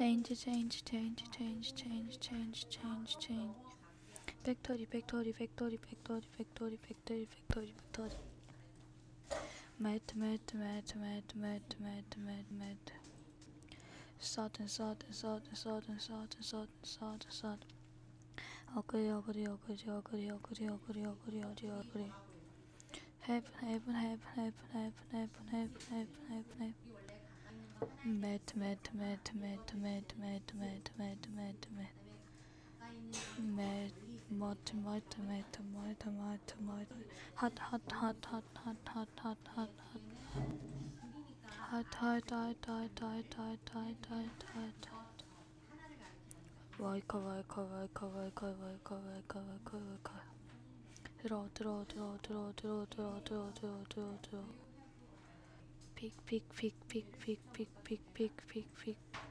change change change change change change change change 팩토리 팩토리 팩토리 팩토리 팩토리 팩토리 팩토리 팩토리 매트 매트 매트 매트 매트 매트 매트 매트 sudden sudden sudden sudden sudden sudden sudden sudden 어그리 어그리 어그리 어그리 어그리 어그리 어그리 어그리 어그리 heaven heaven heaven heaven heaven heaven heaven heaven heaven heaven 매트 매트 매트 매트 매트 매트 매트 매트 매트 매트 머트 머트 매트 머트 머트 머트 핫핫핫핫핫핫핫핫핫 핫핫핫핫핫핫핫핫 와이카 와이카 와이카 와이카 와이카 와이카 와이카 와이카 들어 들어 들어 들어 들어 들어 들어 들어 들어 들어 픽픽픽픽픽픽픽픽픽픽